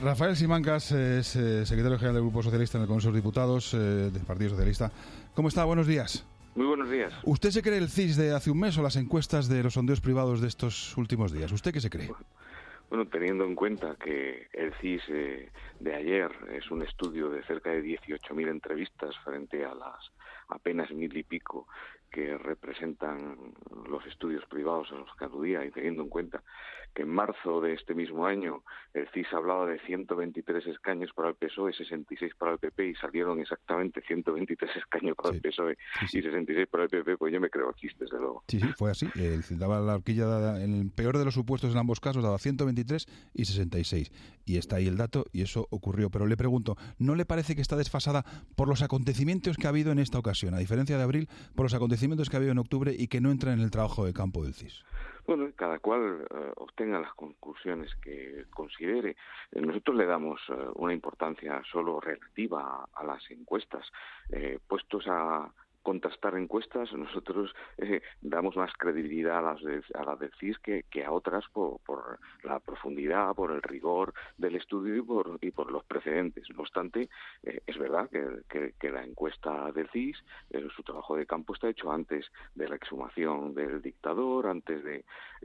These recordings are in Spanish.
Rafael Simancas es secretario general del Grupo Socialista en el Congreso de los Diputados del Partido Socialista. ¿Cómo está? Buenos días. Muy buenos días. ¿Usted se cree el CIS de hace un mes o las encuestas de los sondeos privados de estos últimos días? ¿Usted qué se cree? Bueno, teniendo en cuenta que el CIS de ayer es un estudio de cerca de 18.000 entrevistas frente a las apenas 1.000 y pico que representan los estudios privados a los que aludía, y teniendo en cuenta que en marzo de este mismo año el CIS hablaba de 123 escaños para el PSOE, 66 para el PP, y salieron exactamente 123 escaños para el PSOE y 66 para el PP, pues yo me creo aquí, desde luego. Sí, fue así. Daba la horquilla, en el peor de los supuestos en ambos casos, daba 123 y 66. Y está ahí el dato, y eso ocurrió. Pero le pregunto, ¿no le parece que está desfasada por los acontecimientos que ha habido en esta ocasión, a diferencia de abril, por los acontecimientos que ha habido en octubre y que no entran en el trabajo de campo del CIS? Bueno, cada cual obtenga las conclusiones que considere. Nosotros le damos una importancia solo relativa a las encuestas. Puestos a contrastar encuestas, nosotros damos más credibilidad a las del CIS que a otras por la profundidad, por el rigor del estudio y por los precedentes. No obstante, es verdad que la encuesta del CIS, su trabajo de campo está hecho antes de la exhumación del dictador, antes de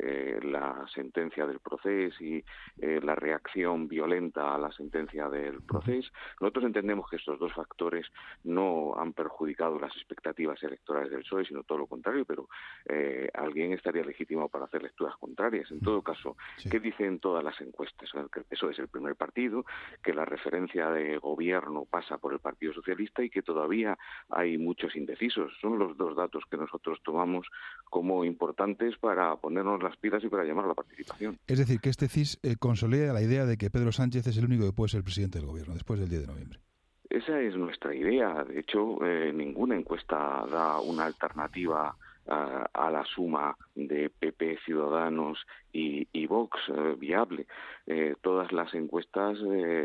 la sentencia del proceso y la reacción violenta a la sentencia del proceso. Nosotros entendemos que estos dos factores no han perjudicado las expectativas electorales del PSOE, sino todo lo contrario, pero alguien estaría legítimo para hacer lecturas contrarias. En todo caso, ¿qué dicen todas las encuestas? Que el PSOE es el primer partido, que la referencia de gobierno pasa por el Partido Socialista y que todavía hay muchos indecisos. Son los dos datos que nosotros tomamos como importantes para ponernos las pilas y para llamar a la participación. Es decir, que este CIS consolida la idea de que Pedro Sánchez es el único que puede ser presidente del gobierno después del 10 de noviembre. Esa es nuestra idea. De hecho, ninguna encuesta da una alternativa a la suma de PP, Ciudadanos y Vox viable. Todas las encuestas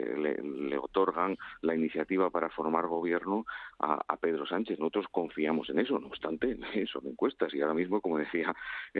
le otorgan la iniciativa para formar gobierno a Pedro Sánchez. Nosotros confiamos en eso, no obstante, son encuestas. Y ahora mismo, como decía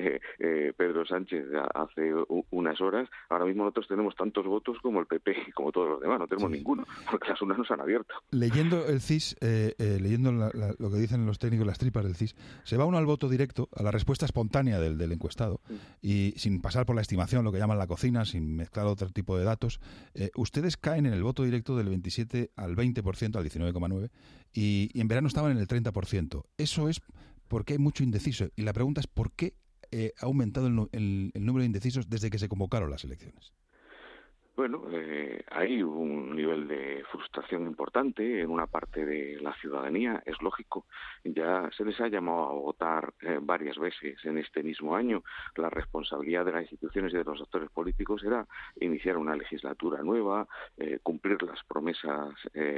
Pedro Sánchez hace unas horas, ahora mismo nosotros tenemos tantos votos como el PP y como todos los demás. No tenemos ninguno, porque las urnas nos han abierto. Leyendo el CIS, leyendo lo que dicen los técnicos, las tripas del CIS, se va uno al voto directo, a la respuesta espontánea del encuestado, y sin pasar por la estimación, lo que llaman la cocina, sin mezclar otro tipo de datos. Ustedes caen en el voto directo del 27 al 20%, al 19,9%, y en verano estaban en el 30%. Eso es porque hay mucho indeciso. Y la pregunta es ¿por qué ha aumentado el número de indecisos desde que se convocaron las elecciones? Bueno, hay un nivel de frustración importante en una parte de la ciudadanía, es lógico. Ya se les ha llamado a votar varias veces en este mismo año. La responsabilidad de las instituciones y de los actores políticos era iniciar una legislatura nueva, cumplir las promesas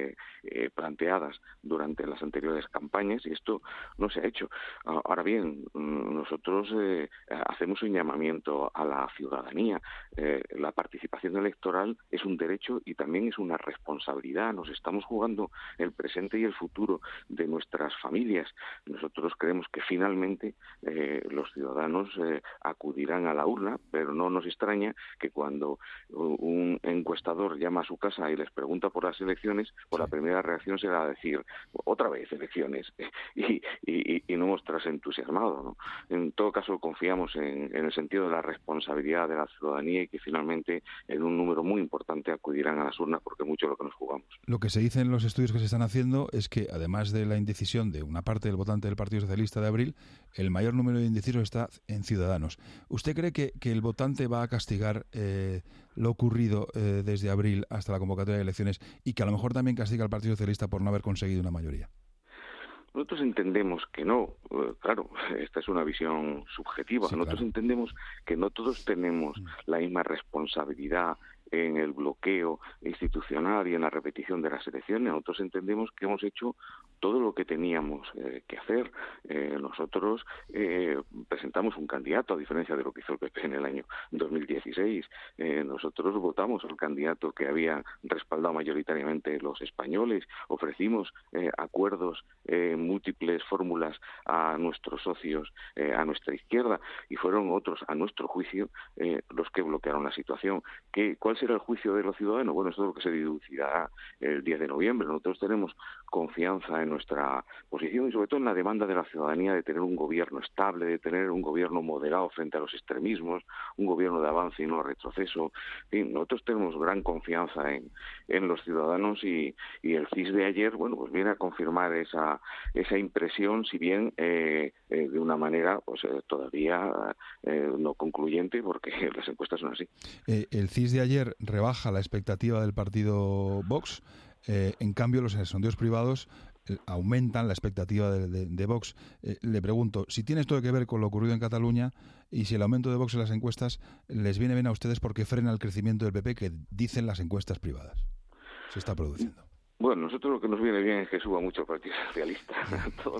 planteadas durante las anteriores campañas, y esto no se ha hecho. Ahora bien, nosotros hacemos un llamamiento a la ciudadanía. La participación electoral es un derecho y también es una responsabilidad. Nos estamos jugando el presente y el futuro de nuestras familias. Nosotros creemos que finalmente los ciudadanos acudirán a la urna, pero no nos extraña que cuando un encuestador llama a su casa y les pregunta por las elecciones, pues la primera reacción será decir otra vez elecciones y no mostrarse entusiasmado, ¿no? En todo caso, confiamos en el sentido de la responsabilidad de la ciudadanía y que finalmente en un número muy importante acudirán a las urnas, porque mucho es lo que nos jugamos. Lo que se dice en los estudios que se están haciendo es que, además de la indecisión de una parte del votante del Partido Socialista de abril, el mayor número de indecisos está en Ciudadanos. ¿Usted cree que el votante va a castigar lo ocurrido desde abril hasta la convocatoria de elecciones y que a lo mejor también castiga al Partido Socialista por no haber conseguido una mayoría? Nosotros entendemos que no. Claro, esta es una visión subjetiva. Sí, nosotros claro. entendemos que no todos tenemos la misma responsabilidad en el bloqueo institucional y en la repetición de las elecciones. Nosotros entendemos que hemos hecho todo lo que teníamos que hacer. Nosotros presentamos un candidato, a diferencia de lo que hizo el PP en el año 2016. Nosotros votamos al candidato que había respaldado mayoritariamente los españoles. Ofrecimos acuerdos, múltiples fórmulas a nuestros socios, a nuestra izquierda, y fueron otros, a nuestro juicio, los que bloquearon la situación. ¿Cuál ¿Cuál será el juicio de los ciudadanos? Bueno, esto es lo que se deducirá el 10 de noviembre. Nosotros tenemos confianza en nuestra posición y sobre todo en la demanda de la ciudadanía de tener un gobierno estable, de tener un gobierno moderado frente a los extremismos, un gobierno de avance y no retroceso. En fin, nosotros tenemos gran confianza en los ciudadanos y el CIS de ayer, bueno, pues viene a confirmar esa impresión, si bien de una manera pues todavía no concluyente, porque las encuestas son así. El CIS de ayer rebaja la expectativa del partido Vox, en cambio los sondeos privados aumentan la expectativa de Vox. Le pregunto, si tiene esto que ver con lo ocurrido en Cataluña y si el aumento de Vox en las encuestas les viene bien a ustedes porque frena el crecimiento del PP que dicen las encuestas privadas. Se está produciendo. Bueno, nosotros lo que nos viene bien es que suba mucho el Partido Socialista. Todo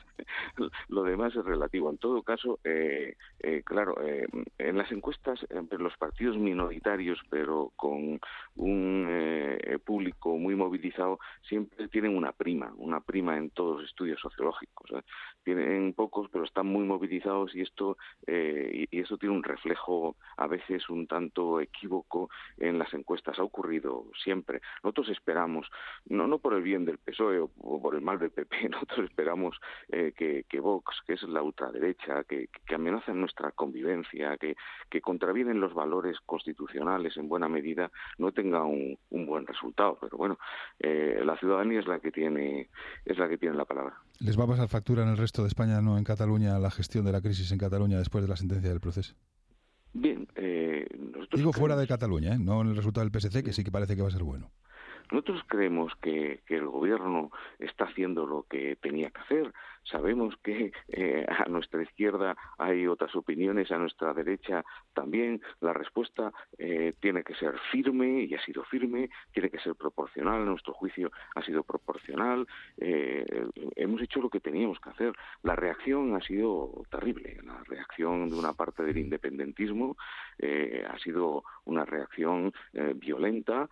lo demás es relativo. En todo caso, claro, en las encuestas, los partidos minoritarios, pero con un público muy movilizado, siempre tienen una prima en todos los estudios sociológicos. Tienen pocos, pero están muy movilizados y esto tiene un reflejo a veces un tanto equívoco en las encuestas. Ha ocurrido siempre. Nosotros esperamos, no por el bien del PSOE o por el mal del PP, nosotros esperamos que Vox, que es la ultraderecha, que amenaza nuestra convivencia, que contravienen los valores constitucionales en buena medida, no tenga un buen resultado. Pero bueno, la ciudadanía es la que tiene la palabra. ¿Les va a pasar factura en el resto de España, no en Cataluña, la gestión de la crisis en Cataluña después de la sentencia del proceso? Bien, digo fuera de Cataluña, no en el resultado del PSC, que sí que parece que va a ser bueno. Nosotros creemos que el gobierno está haciendo lo que tenía que hacer. Sabemos que a nuestra izquierda hay otras opiniones, a nuestra derecha también. La respuesta tiene que ser firme y ha sido firme, tiene que ser proporcional. A nuestro juicio ha sido proporcional. Hemos hecho lo que teníamos que hacer. La reacción ha sido terrible. La reacción de una parte del independentismo ha sido una reacción violenta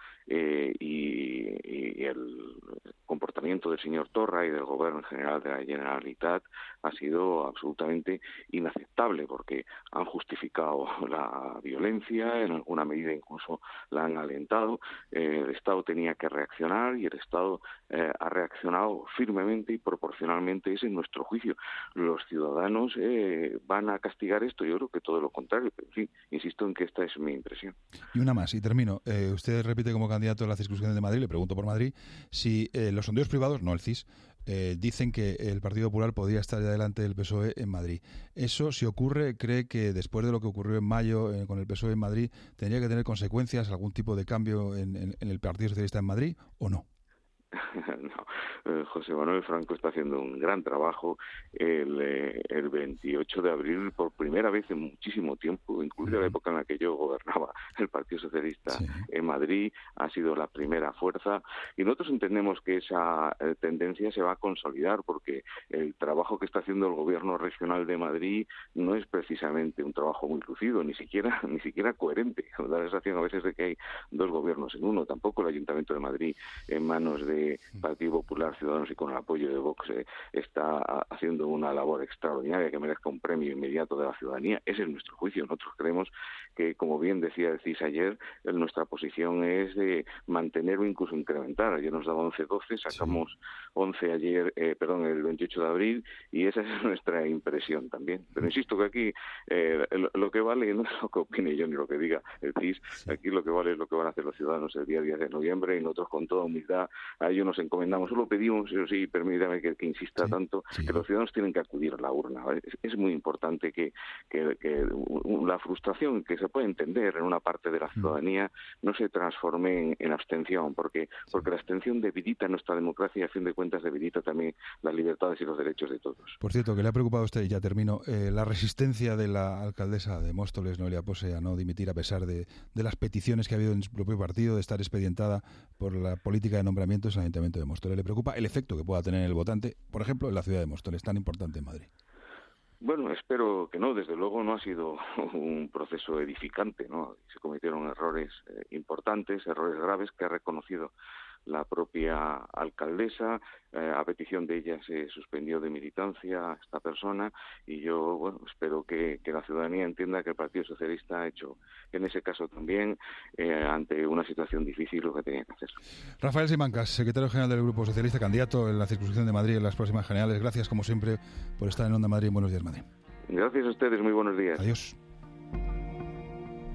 y el comportamiento del señor Torra y del Gobierno en general de la Generalitat ha sido absolutamente inaceptable porque han justificado la violencia, en alguna medida incluso la han alentado. El Estado tenía que reaccionar y el Estado ha reaccionado firmemente y proporcionalmente. Ese es nuestro juicio. Los ciudadanos van a castigar esto, yo creo que todo lo contrario, pero en fin, insisto en que esta es mi impresión. Y una más, y termino. Usted repite como candidato a la circunscripción de Madrid, le pregunto por Madrid, si los sondeos privados, no el CIS, dicen que el Partido Popular podría estar delante del PSOE en Madrid. Eso, si ocurre, ¿cree que después de lo que ocurrió en mayo con el PSOE en Madrid, tendría que tener consecuencias, algún tipo de cambio en el Partido Socialista en Madrid o no? No, José Manuel Franco está haciendo un gran trabajo. El 28 de abril, por primera vez en muchísimo tiempo, incluida la época en la que yo gobernaba el Partido Socialista en Madrid, ha sido la primera fuerza y nosotros entendemos que esa tendencia se va a consolidar porque el trabajo que está haciendo el Gobierno regional de Madrid no es precisamente un trabajo muy lucido, ni siquiera coherente. Da la sensación a veces de que hay dos gobiernos en uno. Tampoco el Ayuntamiento de Madrid, en manos de Partido Popular, Ciudadanos y con el apoyo de Vox, está haciendo una labor extraordinaria que merezca un premio inmediato de la ciudadanía. Ese es nuestro juicio. Nosotros creemos que, como bien decía el CIS ayer, nuestra posición es de mantener o incluso incrementar. Ayer nos daba 11-12, sacamos 11 ayer, el 28 de abril, y esa es nuestra impresión también. Pero insisto que aquí lo que vale no es lo que opine yo ni lo que diga el CIS. Aquí lo que vale es lo que van a hacer los ciudadanos el día 10 de noviembre y nosotros con toda humildad a ello nos encomendamos. Solo pedimos, eso sí, permítame que insista tanto, que los ciudadanos tienen que acudir a la urna. Es muy importante que la frustración que se puede entender en una parte de la ciudadanía no se transforme en abstención, porque la abstención debilita nuestra democracia y a fin de cuentas debilita también las libertades y los derechos de todos. Por cierto, que le ha preocupado a usted, y ya termino, la resistencia de la alcaldesa de Móstoles, Noelia Pose, a no dimitir a pesar de las peticiones que ha habido en su propio partido de estar expedientada por la política de nombramientos en el Ayuntamiento de Móstoles. ¿Le preocupa el efecto que pueda tener el votante, por ejemplo, en la ciudad de Móstoles, tan importante en Madrid? Bueno, espero que no. Desde luego no ha sido un proceso edificante, ¿no? Se cometieron errores importantes, errores graves que ha reconocido la propia alcaldesa. A petición de ella se suspendió de militancia a esta persona, y yo, bueno, espero que la ciudadanía entienda que el Partido Socialista ha hecho, en ese caso también, ante una situación difícil, lo que tenía que hacer. Rafael Simancas, secretario general del Grupo Socialista, candidato en la circunscripción de Madrid en las próximas generales. Gracias, como siempre, por estar en Onda Madrid. Buenos días, Madrid. Gracias a ustedes, muy buenos días. Adiós.